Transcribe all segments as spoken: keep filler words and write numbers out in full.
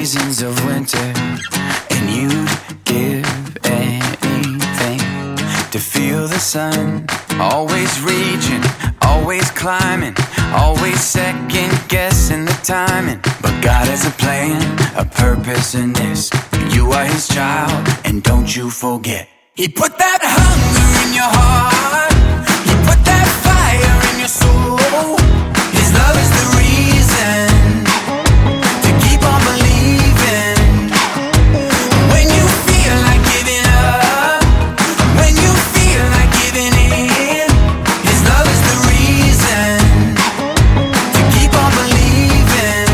seasons of winter, and you'd give anything to feel the sun. Always reaching, always climbing, always second guessing the timing. But God has a plan, a purpose in this. You are his child, and don't you forget, he put that hunger in your heart, he put that fire in your soul. His love is the reason to keep on believing. When you feel like giving up, when you feel like giving in, his love is the reason to keep on believing.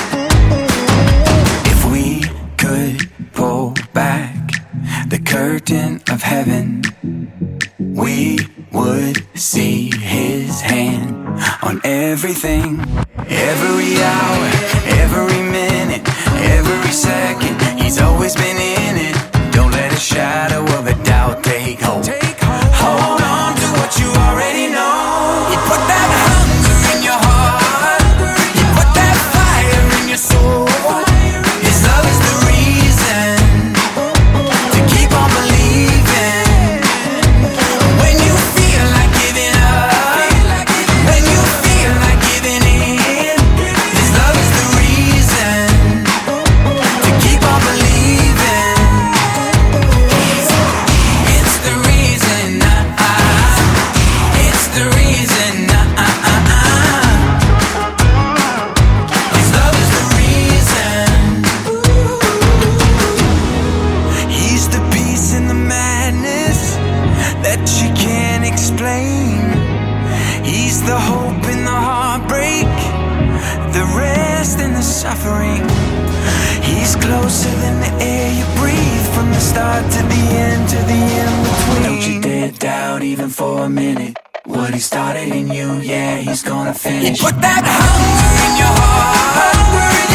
If we could pull back the curtain of heaven, we would see his hand on everything. Every hour, every minute, every second, he's always been in it. Don't let a shadow of a doubt take hold. Hold on to what you already know. He put that hunger in your heart, he put that fire in your soul. His love is the reason to keep on believing. When you feel like giving up, when you feel like giving in, his love is the reason to keep on believing. It's the reason, uh, uh, it's the reason, uh, uh, uh, uh. His love is the reason. He's the peace in the madness that you can't explain. He's the hope in the heartbreak, the rest in the suffering. He's closer than the air you breathe, from the start to the end, to the in-between. Don't you dare doubt even for a minute what he started in you, yeah, he's gonna finish. He put that hunger in your heart,